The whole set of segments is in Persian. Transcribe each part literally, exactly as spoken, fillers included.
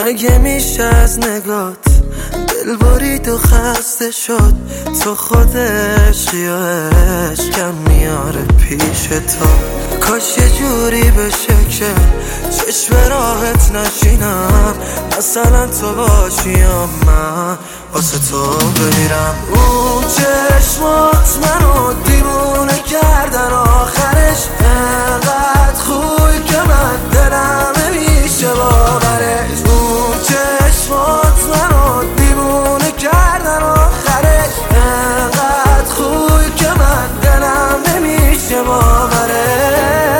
مگه میشه از نگات دل برید و خسته شد؟ تو خود عشقی یا عشقم میاره پیش تو. کاش یه جوری بشه که چشم راحت نشینم، مثلا تو باشی یا من واسه تو بمیرم. اون چشمات منو دیوونه کردن، آخرش انقدر خوبی که من دلم نمیشه باورش. اون چشمات منو دیوونه کردن، آخرش انقدر خوبی که من دلم نمیشه باورش.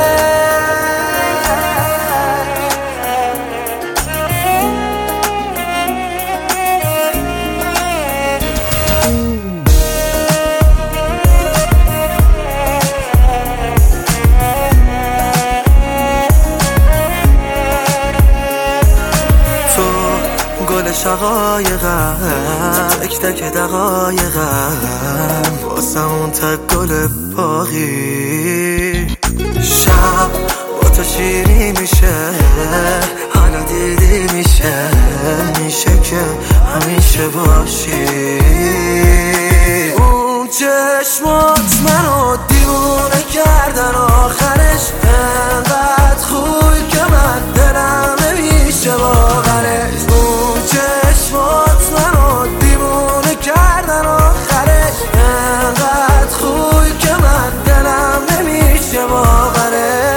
گل شقایقم، تک تک دقایقم، واسه اون تک گل باقی. شب با تو شیری میشه، حالا دیدی میشه، میشه که همیشه باشی. اون چشمات منو دیوونه کردن، آخرش انقدر خوبی که من دلم نمیشه باورش. چشمات منو دیوونه کردن، آخرش انقدر خوبی که من دلم نمیشه باورش.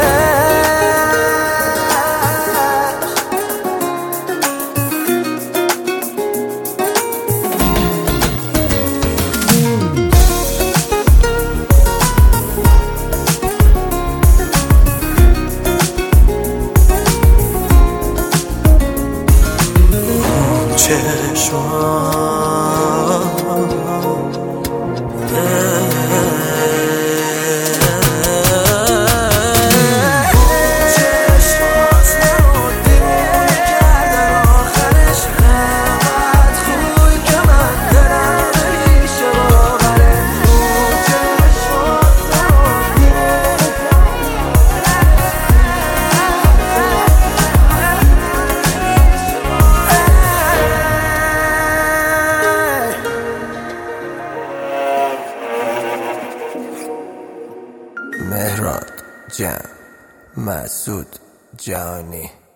مهران جان مسعود جانی.